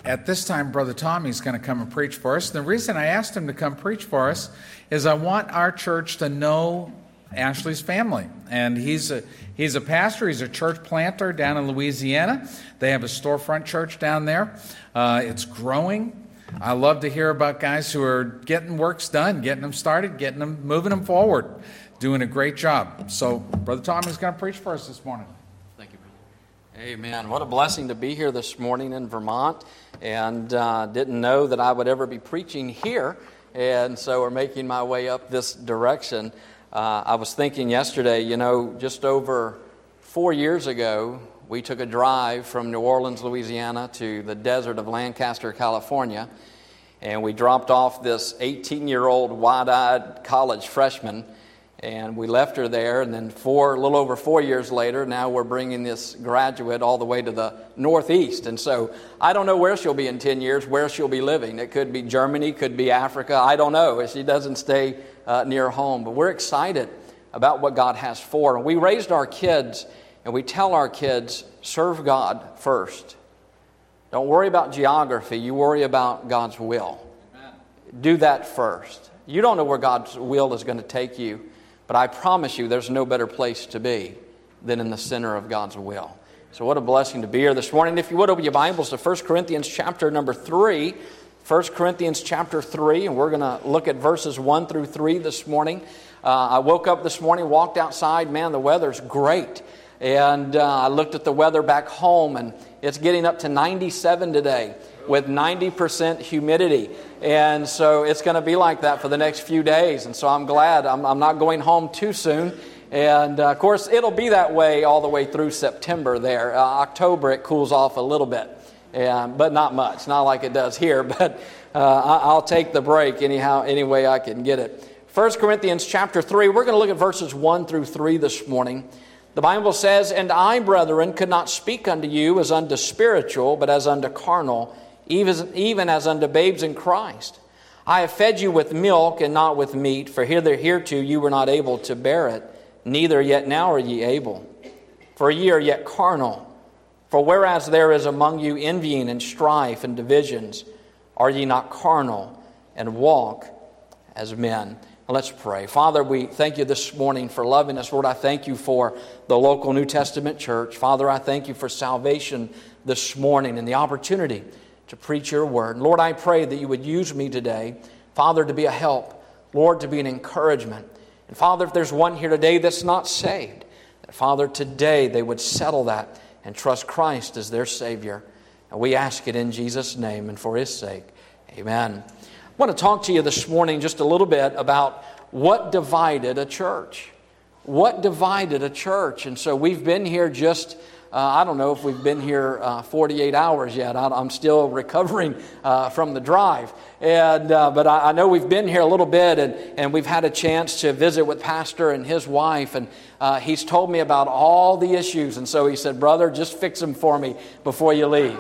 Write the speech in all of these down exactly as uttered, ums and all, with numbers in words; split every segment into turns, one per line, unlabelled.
at this time, Brother Tommy's going to come and preach for us. The reason I asked him to come preach for us is I want our church to know Ashley's family. And he's a, he's a pastor, he's a church planter down in Louisiana. They have a storefront church down there. Uh, it's growing. I love to hear about guys who are getting works done, getting them started, getting them, moving them forward, doing a great job. So Brother Tommy's going to preach for us this morning.
Thank you, brother. Amen. What a blessing to be here this morning in Vermont. And uh, didn't know that I would ever be preaching here, and so we're making my way up this direction. Uh, I was thinking yesterday, you know, just over four years ago, we took a drive from New Orleans, Louisiana, to the desert of Lancaster, California, and we dropped off this eighteen-year-old wide-eyed college freshman. And we left her there, and then four, a little over four years later, now we're bringing this graduate all the way to the Northeast. And so I don't know where she'll be in ten years, where she'll be living. It could be Germany, could be Africa. I don't know. She doesn't stay uh, near home. But we're excited about what God has for her. And we raised our kids, and we tell our kids, serve God first. Don't worry about geography. You worry about God's will. Amen. Do that first. You don't know where God's will is going to take you. But I promise you, there's no better place to be than in the center of God's will. So what a blessing to be here this morning. If you would, open your Bibles to First Corinthians chapter number three. First Corinthians chapter three, and we're going to look at verses one through three this morning. Uh, I woke up this morning, walked outside. Man, the weather's great. And uh, I looked at the weather back home, and it's getting up to ninety-seven today with ninety percent humidity. And so it's going to be like that for the next few days. And so I'm glad I'm, I'm not going home too soon. And, uh, of course, it'll be that way all the way through September there. Uh, October, it cools off a little bit, and, but not much. Not like it does here. But uh, I'll take the break anyhow, any way I can get it. First Corinthians chapter three, we're going to look at verses one through three this morning. The Bible says, "And I, brethren, could not speak unto you as unto spiritual, but as unto carnal, even, even as unto babes in Christ. I have fed you with milk and not with meat, for hither hereto you were not able to bear it, neither yet now are ye able. For ye are yet carnal. For whereas there is among you envying and strife and divisions, are ye not carnal, and walk as men?" Let's pray. Father, we thank you this morning for loving us. Lord, I thank you for the local New Testament church. Father, I thank you for salvation this morning and the opportunity to preach your word. Lord, I pray that you would use me today, Father, to be a help, Lord, to be an encouragement. And Father, if there's one here today that's not saved, that Father, today they would settle that and trust Christ as their Savior. And we ask it in Jesus' name and for His sake. Amen. I want to talk to you this morning just a little bit about what divided a church. What divided a church? And so we've been here just, uh, I don't know if we've been here uh, forty-eight hours yet. I, I'm still recovering uh, from the drive. And uh, But I, I know we've been here a little bit, and, and we've had a chance to visit with Pastor and his wife. And uh, he's told me about all the issues. And so he said, "Brother, just fix them for me before you leave."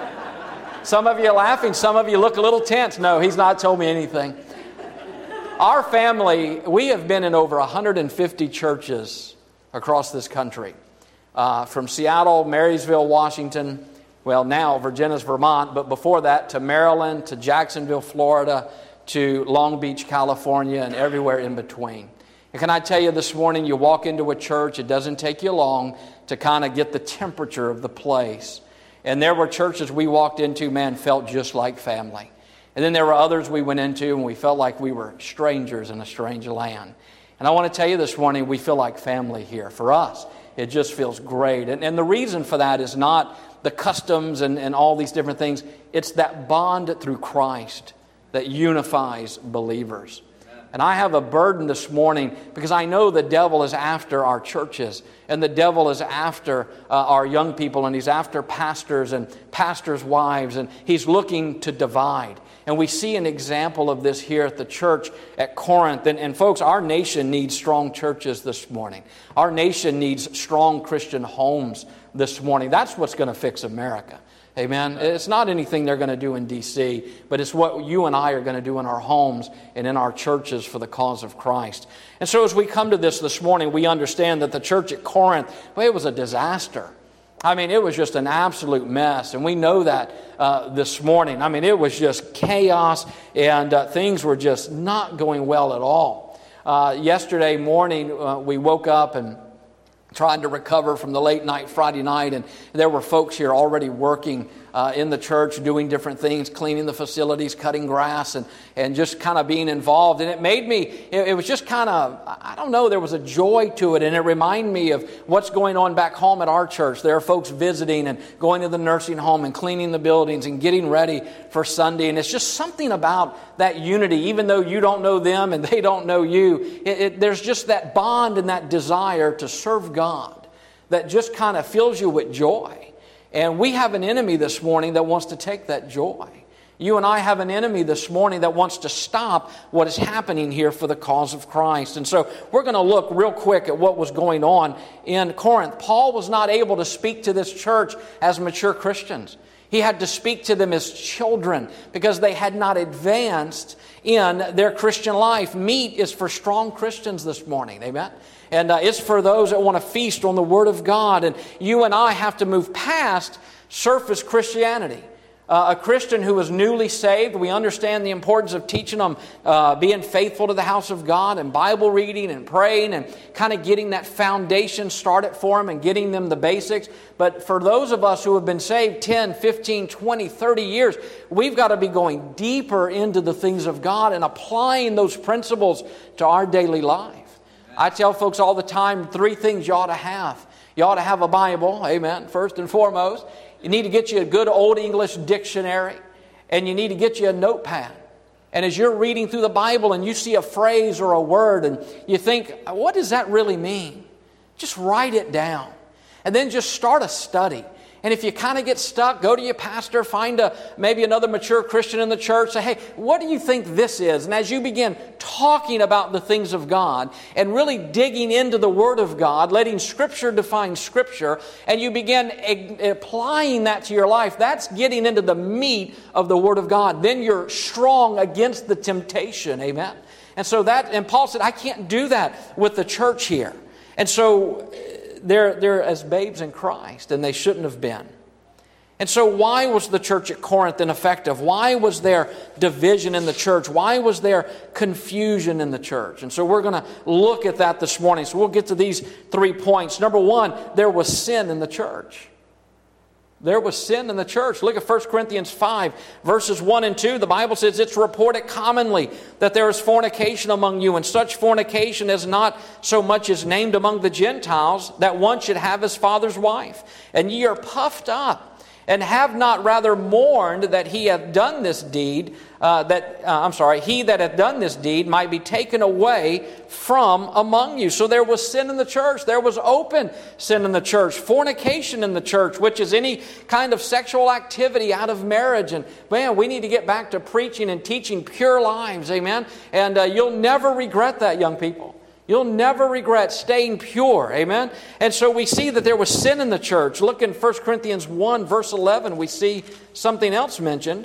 Some of you are laughing. Some of you look a little tense. No, he's not told me anything. Our family, we have been in over one hundred fifty churches across this country. Uh, from Seattle, Marysville, Washington, well, now Virginia's Vermont, but before that to Maryland, to Jacksonville, Florida, to Long Beach, California, and everywhere in between. And can I tell you this morning, you walk into a church, it doesn't take you long to kind of get the temperature of the place. And there were churches we walked into, man, felt just like family. And then there were others we went into and we felt like we were strangers in a strange land. And I want to tell you this morning, we feel like family here. For us, it just feels great. And, and the reason for that is not the customs and, and all these different things. It's that bond through Christ that unifies believers. And I have a burden this morning because I know the devil is after our churches, and the devil is after uh, our young people, and he's after pastors and pastors' wives, and he's looking to divide. And we see an example of this here at the church at Corinth. And, and folks, our nation needs strong churches this morning. Our nation needs strong Christian homes this morning. That's what's going to fix America. Amen. It's not anything they're going to do in D C, but it's what you and I are going to do in our homes and in our churches for the cause of Christ. And so as we come to this this morning, we understand that the church at Corinth, well, it was a disaster. I mean, it was just an absolute mess, and we know that uh, this morning. I mean, it was just chaos, and uh, things were just not going well at all. Uh, yesterday morning, uh, we woke up and trying to recover from the late night Friday night, and there were folks here already working uh, in the church, doing different things, cleaning the facilities, cutting grass, and, and just kind of being involved. And it made me, it, it was just kind of, I don't know, there was a joy to it, and it reminded me of what's going on back home at our church. There are folks visiting and going to the nursing home and cleaning the buildings and getting ready for Sunday, and it's just something about that unity, even though you don't know them and they don't know you. It, it, there's just that bond and that desire to serve God that just kind of fills you with joy. And we have an enemy this morning that wants to take that joy. You and I have an enemy this morning that wants to stop what is happening here for the cause of Christ. And so we're going to look real quick at what was going on in Corinth. Paul was not able to speak to this church as mature Christians. He had to speak to them as children because they had not advanced in their Christian life. Meat is for strong Christians this morning. Amen? And uh, it's for those that want to feast on the Word of God. And you and I have to move past surface Christianity. Uh, a Christian who is newly saved, we understand the importance of teaching them uh, being faithful to the house of God and Bible reading and praying and kind of getting that foundation started for them and getting them the basics. But for those of us who have been saved ten, fifteen, twenty, thirty years, we've got to be going deeper into the things of God and applying those principles to our daily life. I tell folks all the time, three things you ought to have. You ought to have a Bible, amen, first and foremost. You need to get you a good old English dictionary, and you need to get you a notepad. And as you're reading through the Bible and you see a phrase or a word and you think, what does that really mean? Just write it down. And then just start a study. And if you kind of get stuck, go to your pastor, find a maybe another mature Christian in the church, say, hey, what do you think this is? And as you begin talking about the things of God and really digging into the Word of God, letting Scripture define Scripture, and you begin a- applying that to your life, that's getting into the meat of the Word of God. Then you're strong against the temptation, amen? And so that, and Paul said, I can't do that with the church here. And so They're, they're as babes in Christ, and they shouldn't have been. And so why was the church at Corinth ineffective? Why was there division in the church? Why was there confusion in the church? And so we're going to look at that this morning. So we'll get to these three points. Number one, there was sin in the church. There was sin in the church. Look at First Corinthians five, verses one and two. The Bible says, it's reported commonly that there is fornication among you, and such fornication is not so much as named among the Gentiles, that one should have his father's wife. And ye are puffed up, and have not rather mourned that he hath done this deed, uh, that, uh, I'm sorry, he that hath done this deed might be taken away from among you. So there was sin in the church. There was open sin in the church. Fornication in the church, which is any kind of sexual activity out of marriage. And man, we need to get back to preaching and teaching pure lives, amen? And uh, you'll never regret that, young people. You'll never regret staying pure. Amen? And so we see that there was sin in the church. Look in First Corinthians one, verse eleven. We see something else mentioned.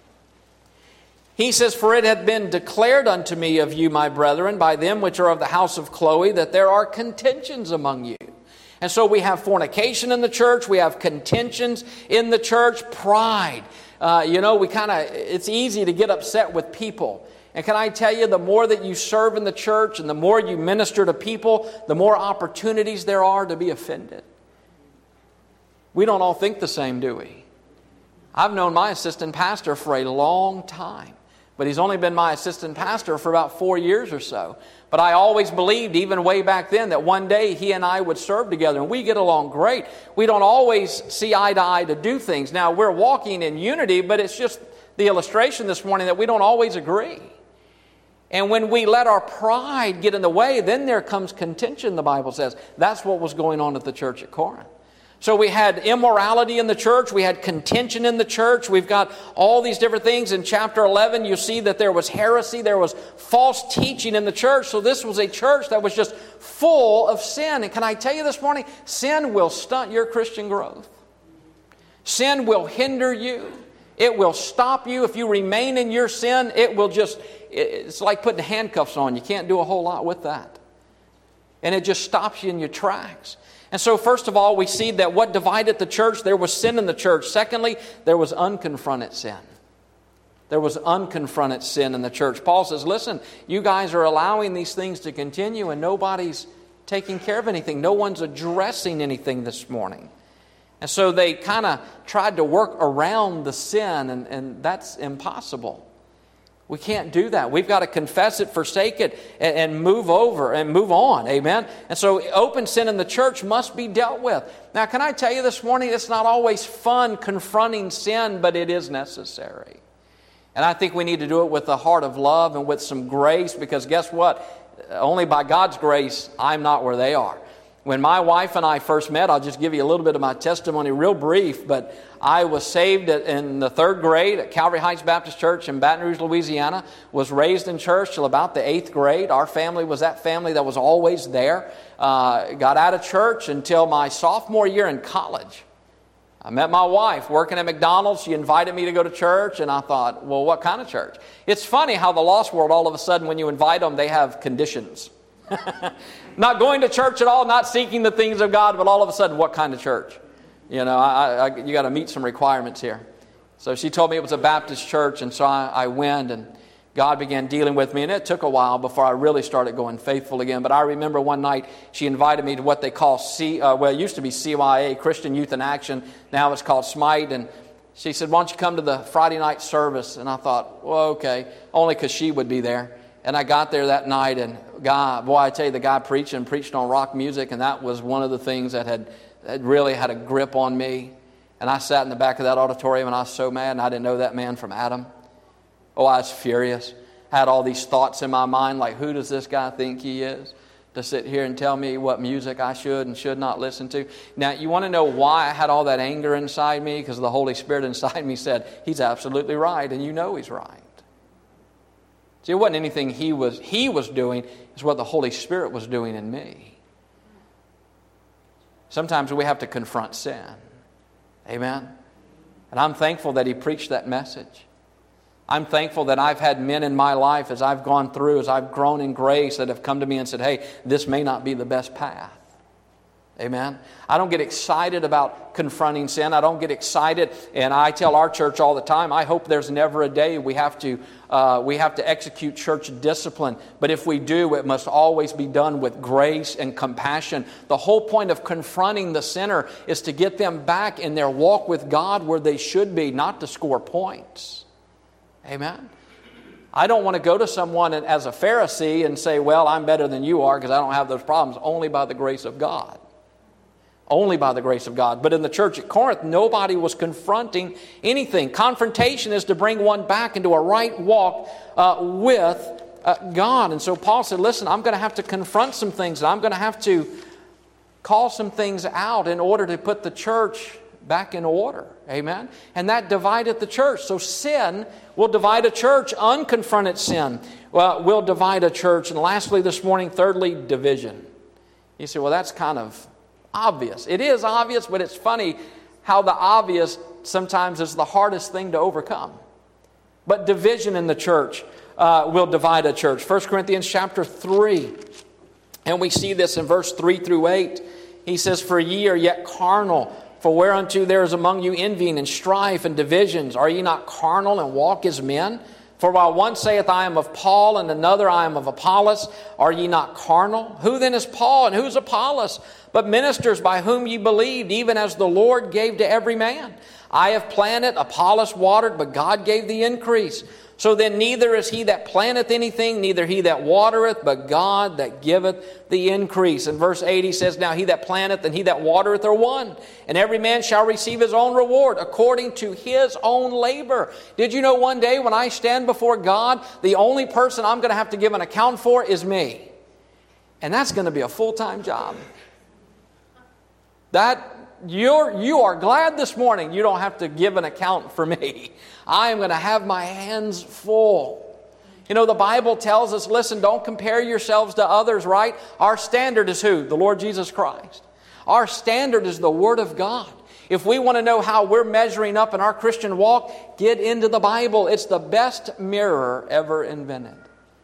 He says, for it hath been declared unto me of you, my brethren, by them which are of the house of Chloe, that there are contentions among you. And so we have fornication in the church. We have contentions in the church. Pride. Uh, you know, we kind of, it's easy to get upset with people. And can I tell you, the more that you serve in the church and the more you minister to people, the more opportunities there are to be offended. We don't all think the same, do we? I've known my assistant pastor for a long time, but he's only been my assistant pastor for about four years or so. But I always believed, even way back then, that one day he and I would serve together, and we get along great. We don't always see eye to eye to do things. Now, we're walking in unity, but it's just the illustration this morning that we don't always agree. And when we let our pride get in the way, then there comes contention, the Bible says. That's what was going on at the church at Corinth. So we had immorality in the church. We had contention in the church. We've got all these different things. In chapter eleven, you see that there was heresy. There was false teaching in the church. So this was a church that was just full of sin. And can I tell you this morning, sin will stunt your Christian growth. Sin will hinder you. It will stop you. If you remain in your sin, it will just, it's like putting handcuffs on. You can't do a whole lot with that. And it just stops you in your tracks. And so first of all, we see that what divided the church, there was sin in the church. Secondly, there was unconfronted sin. There was unconfronted sin in the church. Paul says, listen, you guys are allowing these things to continue and nobody's taking care of anything. No one's addressing anything this morning. And so they kind of tried to work around the sin, and, and that's impossible. We can't do that. We've got to confess it, forsake it, and, and move over and move on. Amen? And so open sin in the church must be dealt with. Now, can I tell you this morning, it's not always fun confronting sin, but it is necessary. And I think we need to do it with a heart of love and with some grace, because guess what? Only by God's grace, I'm not where they are. When my wife and I first met, I'll just give you a little bit of my testimony, real brief, but I was saved in the third grade at Calvary Heights Baptist Church in Baton Rouge, Louisiana, was raised in church till about the eighth grade. Our family was that family that was always there. Uh, got out of church until my sophomore year in college. I met my wife working at McDonald's. She invited me to go to church, and I thought, well, what kind of church? It's funny how the lost world, all of a sudden, when you invite them, they have conditions. Not going to church at all, not seeking the things of God, but all of a sudden, what kind of church? You know, I, I, you got to meet some requirements here. So she told me it was a Baptist church, and so I, I went, and God began dealing with me, and it took a while before I really started going faithful again. But I remember one night she invited me to what they call C, uh, well, it used to be C Y A, Christian Youth in Action. Now it's called Smite, and she said, why don't you come to the Friday night service? And I thought, well, okay, only because she would be there. And I got there that night, and God, boy, I tell you, the guy preached and preached on rock music, and that was one of the things that had, had really had a grip on me. And I sat in the back of that auditorium, and I was so mad, and I didn't know that man from Adam. Oh, I was furious. Had all these thoughts in my mind, like, who does this guy think he is to sit here and tell me what music I should and should not listen to? Now, you want to know why I had all that anger inside me? Because the Holy Spirit inside me said, he's absolutely right, and you know he's right. See, it wasn't anything he was he was doing. It's what the Holy Spirit was doing in me. Sometimes we have to confront sin. Amen? And I'm thankful that he preached that message. I'm thankful that I've had men in my life as I've gone through, as I've grown in grace, that have come to me and said, hey, this may not be the best path. Amen. I don't get excited about confronting sin. I don't get excited, and I tell our church all the time, I hope there's never a day we have to uh, we have to execute church discipline. But if we do, it must always be done with grace and compassion. The whole point of confronting the sinner is to get them back in their walk with God where they should be, not to score points. Amen. I don't want to go to someone as a Pharisee and say, well, I'm better than you are because I don't have those problems. Only by the grace of God. Only by the grace of God. But in the church at Corinth, nobody was confronting anything. Confrontation is to bring one back into a right walk uh, with uh, God. And so Paul said, listen, I'm going to have to confront some things. And I'm going to have to call some things out in order to put the church back in order. Amen? And that divided the church. So sin will divide a church. Unconfronted sin well, will divide a church. And lastly this morning, thirdly, division. You say, well, that's kind of obvious. It is obvious, but it's funny how the obvious sometimes is the hardest thing to overcome. But division in the church uh, will divide a church. First Corinthians chapter three, and we see this in verse three through eight. He says, for ye are yet carnal, for whereunto there is among you envying and strife and divisions. Are ye not carnal and walk as men? For while one saith, I am of Paul, and another, I am of Apollos, are ye not carnal? Who then is Paul, and who is Apollos? But ministers by whom ye believed, even as the Lord gave to every man. I have planted, Apollos watered, but God gave the increase. So then neither is he that planteth anything, neither he that watereth, but God that giveth the increase. In verse eight he says, now he that planteth and he that watereth are one, and every man shall receive his own reward according to his own labor. Did you know one day when I stand before God, the only person I'm going to have to give an account for is me? And that's going to be a full-time job. That You're, you are glad this morning you don't have to give an account for me. I am going to have my hands full. You know, the Bible tells us, listen, don't compare yourselves to others, right? Our standard is who? The Lord Jesus Christ. Our standard is the Word of God. If we want to know how we're measuring up in our Christian walk, get into the Bible. It's the best mirror ever invented.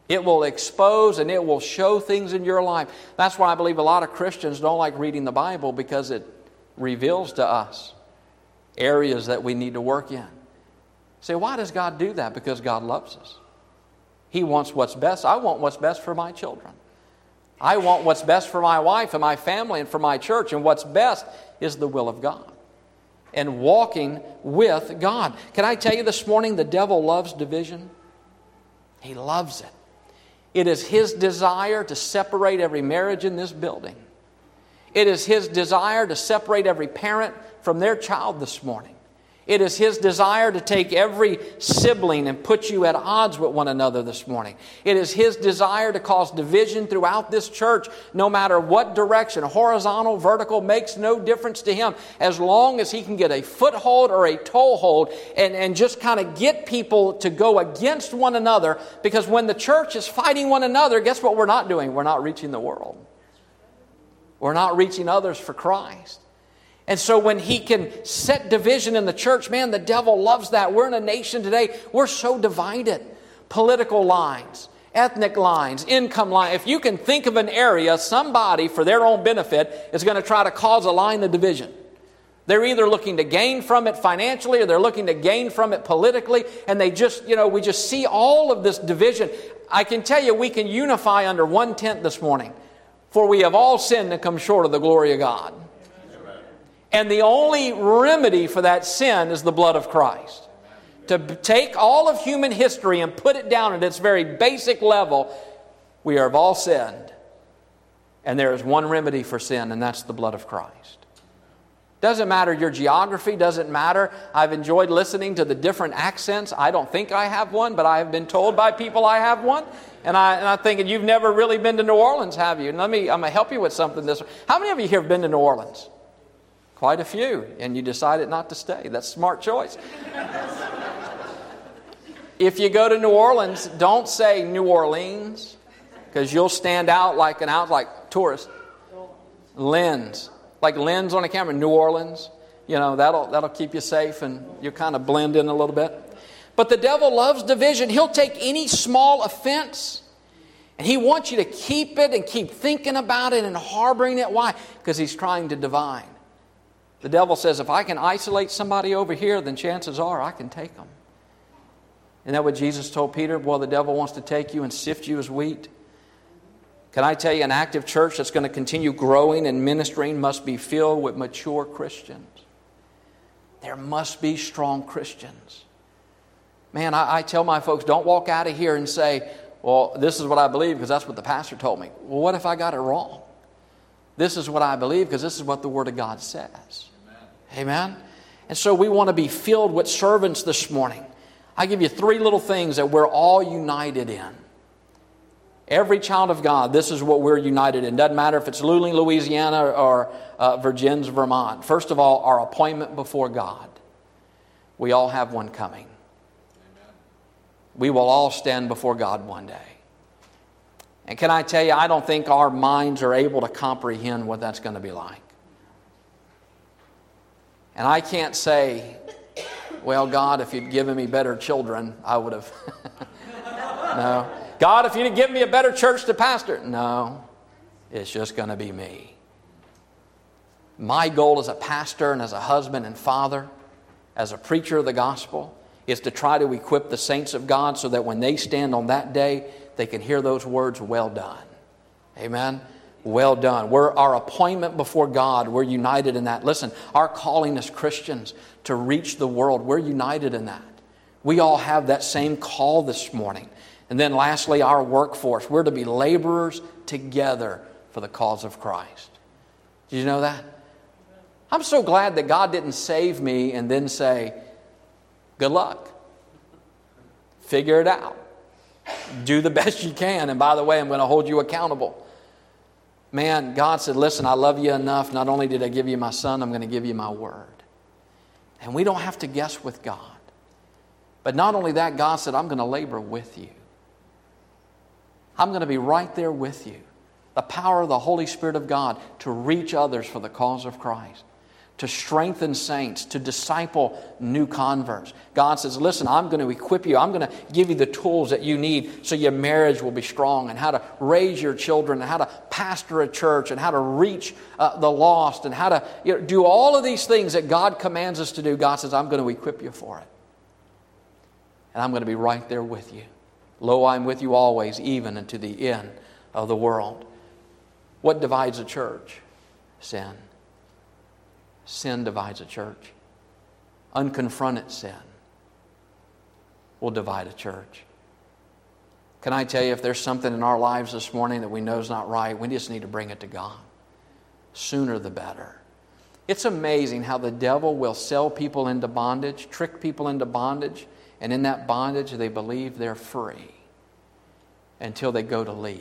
It will expose and it will show things in your life. That's why I believe a lot of Christians don't like reading the Bible, because it reveals to us areas that we need to work in. Say, why does God do that? Because God loves us. He wants what's best. I want what's best for my children. I want what's best for my wife and my family and for my church. And what's best is the will of God and walking with God. Can I tell you this morning, the devil loves division? He loves it. It is his desire to separate every marriage in this building. It is his desire to separate every parent from their child this morning. It is his desire to take every sibling and put you at odds with one another this morning. It is his desire to cause division throughout this church, no matter what direction, horizontal, vertical, makes no difference to him, as long as he can get a foothold or a toehold and, and just kind of get people to go against one another. Because when the church is fighting one another, guess what we're not doing? We're not reaching the world. We're not reaching others for Christ. And so when he can set division in the church, man, the devil loves that. We're in a nation today, we're so divided. Political lines, ethnic lines, income lines. If you can think of an area, somebody, for their own benefit, is going to try to cause a line of division. They're either looking to gain from it financially, or they're looking to gain from it politically. And they just, you know, we just see all of this division. I can tell you, we can unify under one tent this morning. For we have all sinned and come short of the glory of God. And the only remedy for that sin is the blood of Christ. To take all of human history and put it down at its very basic level, we have all sinned. And there is one remedy for sin, and that's the blood of Christ. Doesn't matter your geography, doesn't matter. I've enjoyed listening to the different accents. I don't think I have one, but I have been told by people I have one. And, I, and I'm thinking, you've never really been to New Orleans, have you? And let me, I'm going to help you with something this way. How many of you here have been to New Orleans? Quite a few, and you decided not to stay. That's a smart choice. If you go to New Orleans, don't say New Orleans, because you'll stand out like an out like tourist. Lens, like lens on a camera. New Orleans, you know, that'll that'll keep you safe, and you kind of blend in a little bit. But the devil loves division. He'll take any small offense, and he wants you to keep it and keep thinking about it and harboring it. Why? Because he's trying to divide. The devil says, if I can isolate somebody over here, then chances are I can take them. Isn't that what Jesus told Peter? Well, the devil wants to take you and sift you as wheat. Can I tell you, an active church that's going to continue growing and ministering must be filled with mature Christians. There must be strong Christians. Man, I, I tell my folks, don't walk out of here and say, well, this is what I believe because that's what the pastor told me. Well, what if I got it wrong? This is what I believe because this is what the Word of God says. Amen. Amen? And so we want to be filled with servants this morning. I give you three little things that we're all united in. Every child of God, this is what we're united in. Doesn't matter if it's Luling, Louisiana, or uh, Virgins, Vermont. First of all, our appointment before God. We all have one coming. Amen. We will all stand before God one day. And can I tell you, I don't think our minds are able to comprehend what that's going to be like. And I can't say, well, God, if you'd given me better children, I would have. No. God, if you'd have given me a better church to pastor. No. It's just going to be me. My goal as a pastor and as a husband and father, as a preacher of the gospel, is to try to equip the saints of God so that when they stand on that day, they can hear those words, well done. Amen? Well done. We're our appointment before God. We're united in that. Listen, our calling as Christians to reach the world, we're united in that. We all have that same call this morning. And then lastly, our workforce. We're to be laborers together for the cause of Christ. Did you know that? I'm so glad that God didn't save me and then say, good luck. Figure it out. Do the best you can. And by the way, I'm going to hold you accountable. Man, God said, listen, I love you enough. Not only did I give you my son, I'm going to give you my word. And we don't have to guess with God. But not only that, God said, I'm going to labor with you. I'm going to be right there with you. The power of the Holy Spirit of God to reach others for the cause of Christ. to strengthen saints, to disciple new converts. God says, listen, I'm going to equip you. I'm going to give you the tools that you need so your marriage will be strong, and how to raise your children, and how to pastor a church, and how to reach uh, the lost, and how to you know, do all of these things that God commands us to do. God says, I'm going to equip you for it. And I'm going to be right there with you. Lo, I'm with you always, even unto the end of the world. What divides a church? Sin. Sin divides a church. Unconfronted sin will divide a church. Can I tell you, if there's something in our lives this morning that we know is not right, we just need to bring it to God. Sooner the better. It's amazing how the devil will sell people into bondage, trick people into bondage, and in that bondage they believe they're free until they go to leave.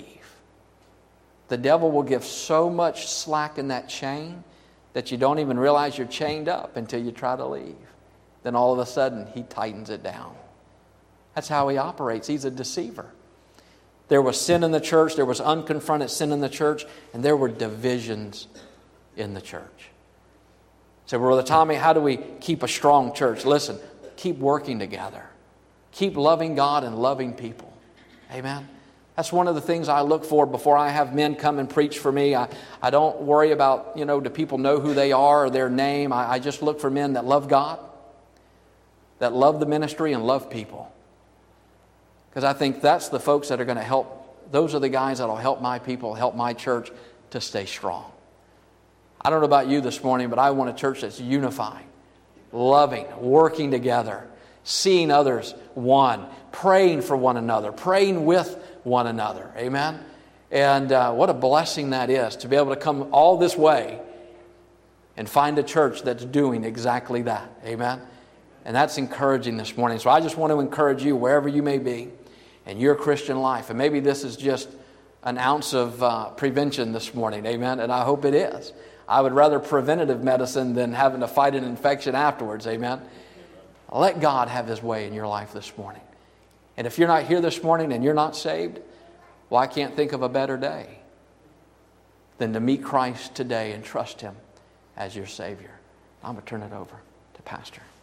The devil will give so much slack in that chain that you don't even realize you're chained up until you try to leave. Then all of a sudden, he tightens it down. That's how he operates. He's a deceiver. There was sin in the church. There was unconfronted sin in the church. And there were divisions in the church. So, Brother Tommy, how do we keep a strong church? Listen, keep working together. Keep loving God and loving people. Amen. That's one of the things I look for before I have men come and preach for me. I, I don't worry about, you know, do people know who they are or their name. I, I just look for men that love God, that love the ministry and love people. Because I think that's the folks that are going to help. Those are the guys that will help my people, help my church to stay strong. I don't know about you this morning, but I want a church that's unified, loving, working together, seeing others one, praying for one another, praying with one another. Amen? And uh, what a blessing that is to be able to come all this way and find a church that's doing exactly that. Amen? And that's encouraging this morning. So I just want to encourage you wherever you may be in your Christian life. And maybe this is just an ounce of uh, prevention this morning. Amen? And I hope it is. I would rather preventative medicine than having to fight an infection afterwards. Amen? Let God have His way in your life this morning. And if you're not here this morning and you're not saved, well, I can't think of a better day than to meet Christ today and trust Him as your Savior. I'm going to turn it over to Pastor.